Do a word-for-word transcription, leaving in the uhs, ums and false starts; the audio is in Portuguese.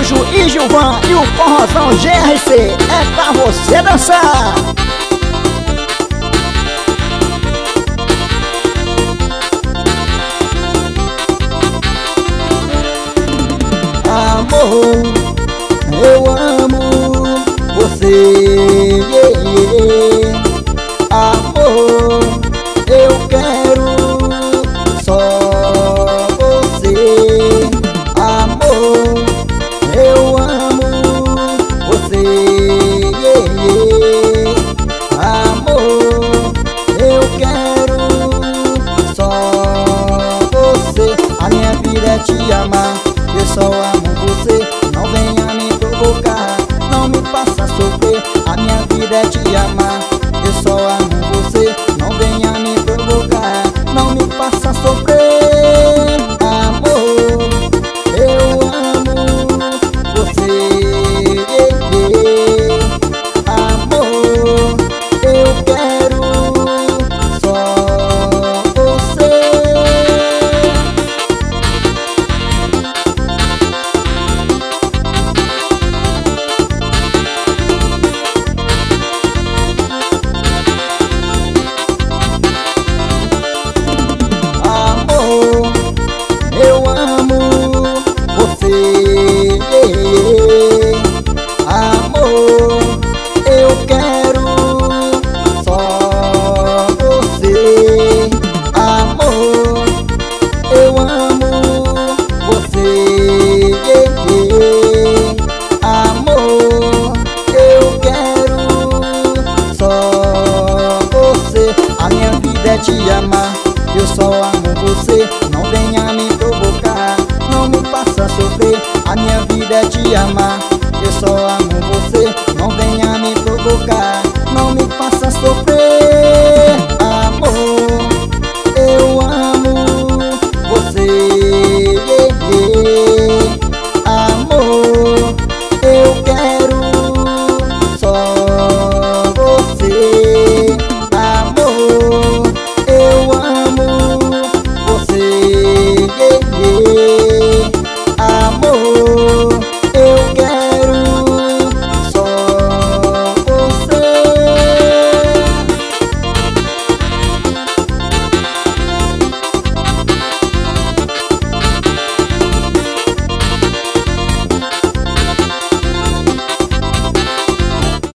Araújo e Gilvan e o forrozão G R C é pra você dançar. Amor, eu amo você, yeah, yeah. Amor, eu quero só você. Amor, eu amo você, yeah, yeah. Amor, eu quero só você. A minha vida é te amar, eu só amo você. Não venha me provocar, não me faça sofrer. A minha vida é te amar, eu só amo você. Não venha me provocar, não me faça sofrer. Amor, eu amo você, yeah, yeah. Amor, eu quero só você. Eu amo você, yeah. Amor, eu quero só você. Amor, eu amo você, yeah. Amor, eu quero só você. A minha vida é te amar, eu só amo você. Não venha me provocar, não me faça sofrer. A minha vida é te amar,